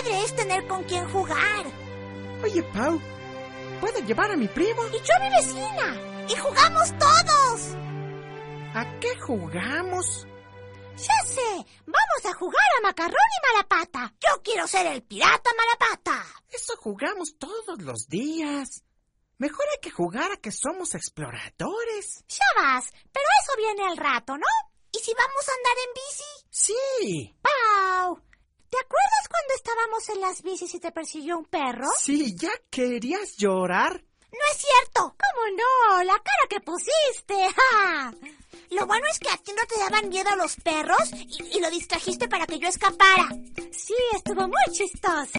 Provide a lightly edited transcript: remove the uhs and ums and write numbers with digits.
padre es tener con quién jugar. Oye, Pau, ¿puedo llevar a mi primo? Y yo a mi vecina. Y jugamos todos. ¿A qué jugamos? Ya sé, vamos a jugar a Macarrón y Malapata. Yo quiero ser el pirata Malapata. Eso jugamos todos los días. Mejor hay que jugar a que somos exploradores. Ya vas, pero eso viene al rato, ¿no? ¿Y si vamos a andar en bici? Sí. Pau, ¿te acuerdas cuando estábamos en las bicis y te persiguió un perro? Sí, ¿ya querías llorar? No es cierto. ¿Cómo no? La cara que pusiste. ¡Ja! Lo bueno es que a ti no te daban miedo los perros y lo distrajiste para que yo escapara. Sí, estuvo muy chistoso.